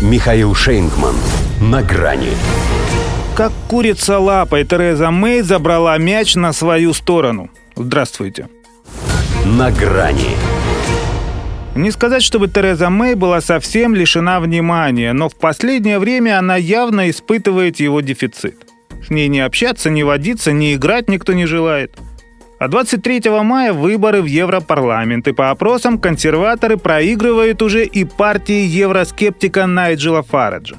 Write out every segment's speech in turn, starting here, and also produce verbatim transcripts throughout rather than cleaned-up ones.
Михаил Шейнгман. На грани. Как курица лапой, Тереза Мэй забрала мяч на свою сторону. Здравствуйте. На грани. Не сказать, чтобы Тереза Мэй была совсем лишена внимания, но в последнее время она явно испытывает его дефицит. С ней не общаться, не водиться, не играть никто не желает. А двадцать третьего мая выборы в Европарламент, и по опросам консерваторы проигрывают уже и партии евроскептика Найджела Фараджа.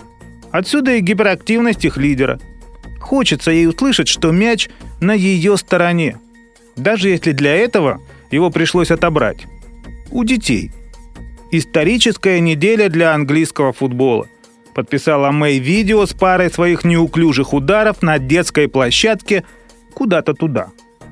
Отсюда и гиперактивность их лидера. Хочется ей услышать, что мяч на ее стороне, даже если для этого его пришлось отобрать. У детей. Историческая неделя для английского футбола. Подписала Мэй видео с парой своих неуклюжих ударов на детской площадке куда-то туда.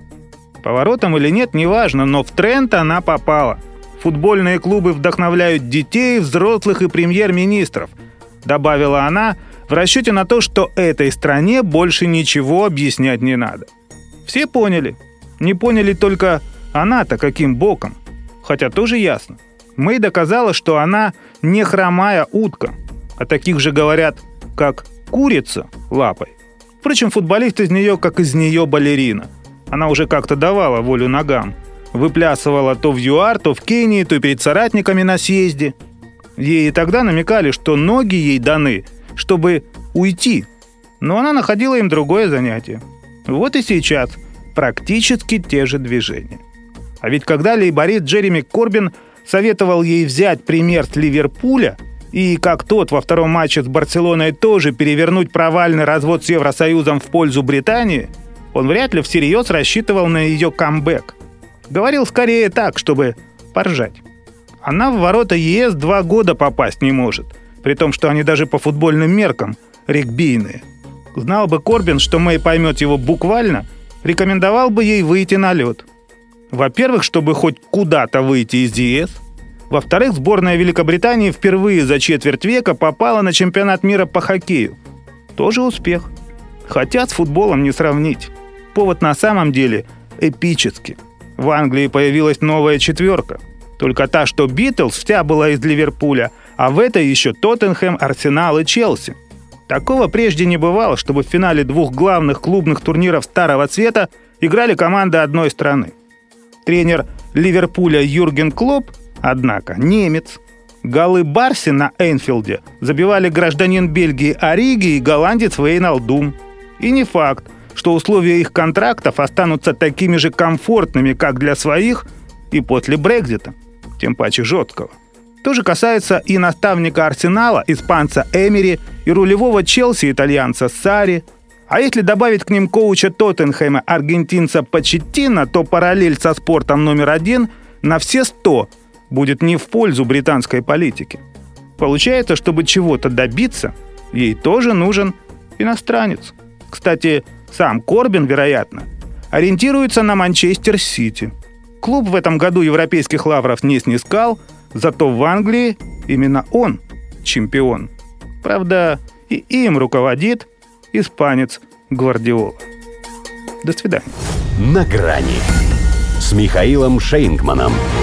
Поворотом или нет, неважно, но в тренд она попала. Футбольные клубы вдохновляют детей, взрослых и премьер-министров, добавила она в расчете на то, что этой стране больше ничего объяснять не надо. Все поняли. Не поняли только она-то каким боком. Хотя тоже ясно. Мэй доказала, что она не хромая утка. А таких же говорят, как курица лапой. Впрочем, футболист из нее, как из нее балерина. Она уже как-то давала волю ногам. Выплясывала то в ЮАР, то в Кении, то перед соратниками на съезде. Ей и тогда намекали, что ноги ей даны, чтобы уйти. Но она находила им другое занятие. Вот и сейчас практически те же движения. А ведь когда лейборист Джереми Корбин советовал ей взять пример с Ливерпуля, и как тот во втором матче с Барселоной тоже перевернуть провальный развод с Евросоюзом в пользу Британии, он вряд ли всерьез рассчитывал на ее камбэк. Говорил скорее так, чтобы поржать. Она в ворота ЕС два года попасть не может, при том, что они даже по футбольным меркам регбийные. Знал бы Корбин, что Мэй поймет его буквально, рекомендовал бы ей выйти на лед. Во-первых, чтобы хоть куда-то выйти из ЕС. Во-вторых, сборная Великобритании впервые за четверть века попала на чемпионат мира по хоккею. Тоже успех. Хотя с футболом не сравнить. Повод на самом деле эпический. В Англии появилась новая четверка. Только та, что Битлз, вся была из Ливерпуля, а в этой еще Тоттенхэм, Арсенал и Челси. Такого прежде не бывало, чтобы в финале двух главных клубных турниров Старого Света играли команды одной страны. Тренер Ливерпуля Юрген Клопп, однако, немец. Голы Барси на Эйнфилде забивали гражданин Бельгии Ориги и голландец Вейналдум. И не факт, что условия их контрактов останутся такими же комфортными, как для своих и после Брексита, тем паче жесткого. То же касается и наставника Арсенала, испанца Эмери, и рулевого Челси, итальянца Сарри. А если добавить к ним коуча Тоттенхэма, аргентинца Почеттино, то параллель со спортом номер один на все сто будет не в пользу британской политики. Получается, чтобы чего-то добиться, ей тоже нужен иностранец. Кстати, сам Корбин, вероятно, ориентируется на Манчестер Сити. Клуб в этом году европейских лавров не снискал, зато в Англии именно он чемпион. Правда, и им руководит испанец Гвардиола. До свидания. На грани с Михаилом Шейнгманом.